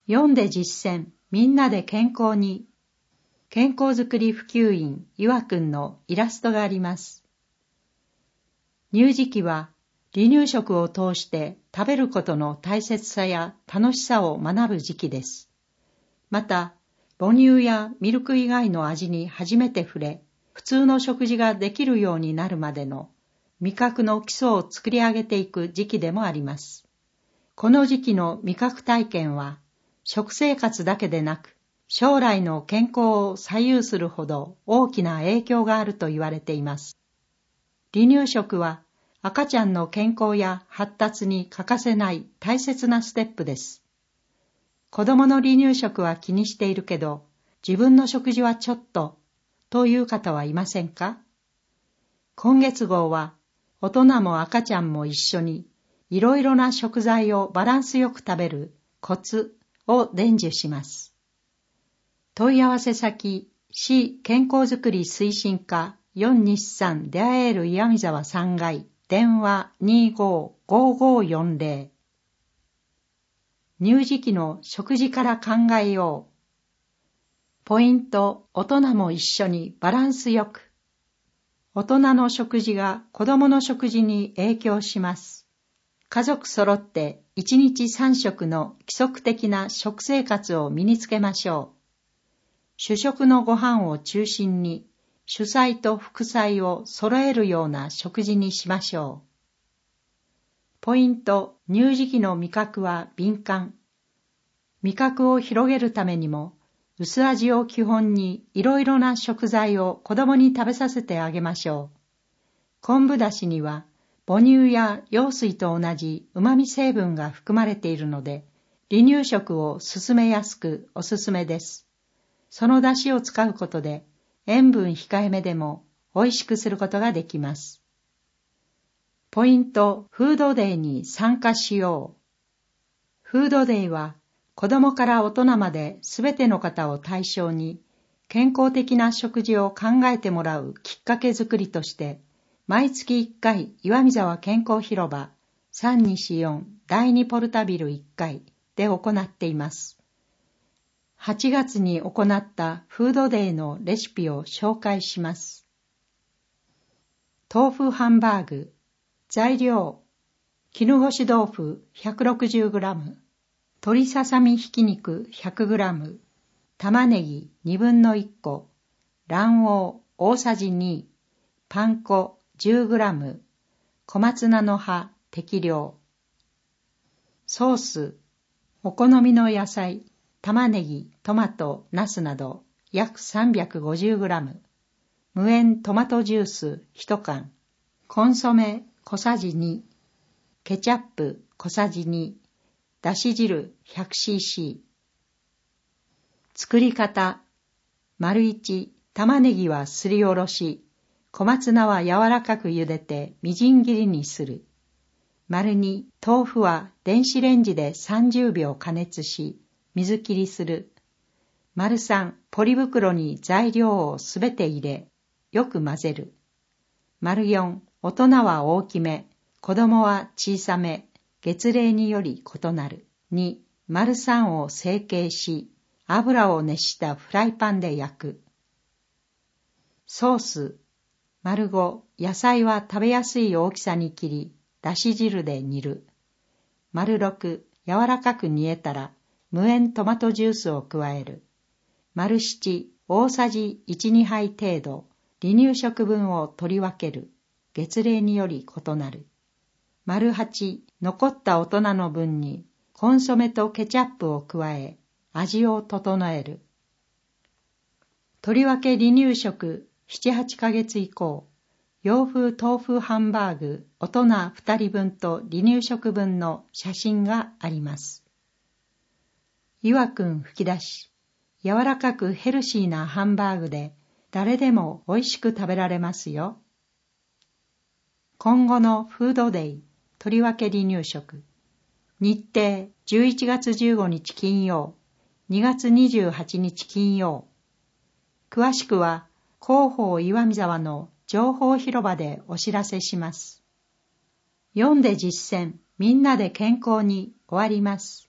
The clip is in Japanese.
読んで実践、みんなで健康に。健康づくり普及員いわくんのイラストがあります。乳児期は離乳食を通して食べることの大切さや楽しさを学ぶ時期です。また、母乳やミルク以外の味に初めて触れ、普通の食事ができるようになるまでの味覚の基礎を作り上げていく時期でもあります。この時期の味覚体験は、食生活だけでなく、将来の健康を左右するほど大きな影響があると言われています。離乳食は赤ちゃんの健康や発達に欠かせない大切なステップです。子供の離乳食は気にしているけど、自分の食事はちょっと、という方はいませんか？今月号は、大人も赤ちゃんも一緒に、いろいろな食材をバランスよく食べるコツを伝授します。問い合わせ先、市健康づくり推進課4日産出会える岩見沢3階、電話 255540。乳児期の食事から考えよう。ポイント、大人も一緒にバランスよく。大人の食事が子供の食事に影響します。家族揃って1日3食の規則的な食生活を身につけましょう。主食のご飯を中心に主菜と副菜を揃えるような食事にしましょう。ポイント、乳児期の味覚は敏感。味覚を広げるためにも、薄味を基本にいろいろな食材を子供に食べさせてあげましょう。昆布だしには母乳や羊水と同じ旨味成分が含まれているので、離乳食を勧めやすくおすすめです。そのだしを使うことで塩分控えめでも美味しくすることができます。ポイント、フードデーに参加しよう。フードデーは子供から大人まですべての方を対象に健康的な食事を考えてもらうきっかけづくりとして毎月1回岩見沢健康広場324第2ポルタビル1階で行っています。8月に行ったフードデーのレシピを紹介します。豆腐ハンバーグ。材料、絹ごし豆腐 160g、鶏ささみひき肉 100g、玉ねぎ1/2個、卵黄大さじ2、パン粉 10g、小松菜の葉適量。ソース、お好みの野菜、玉ねぎ、トマト、ナスなど約 350g、無塩トマトジュース1缶、コンソメ小さじ2、ケチャップ小さじ2、だし汁 100cc。作り方、丸1、玉ねぎはすりおろし、小松菜は柔らかく茹でてみじん切りにする。丸2、豆腐は電子レンジで30秒加熱し、水切りする。丸3、ポリ袋に材料をすべて入れ、よく混ぜる。丸4、大人は大きめ、子供は小さめ、月齢により異なる。2、丸3を成形し、油を熱したフライパンで焼く。ソース、丸5、野菜は食べやすい大きさに切り、だし汁で煮る。丸6、柔らかく煮えたら、無塩トマトジュースを加える。丸7、大さじ1、2杯程度、離乳食分を取り分ける。月齢により異なる。丸8、残った大人の分にコンソメとケチャップを加え、味を整える。とりわけ離乳食7、8ヶ月以降、洋風豆腐ハンバーグ大人2人分と離乳食分の写真があります。いわくん吹き出し、柔らかくヘルシーなハンバーグで誰でも美味しく食べられますよ。今後のフードデイ、とりわけ離乳食。日程、11月15日金曜、2月28日金曜。詳しくは、広報岩見沢の情報広場でお知らせします。読んで実践、みんなで健康に終わります。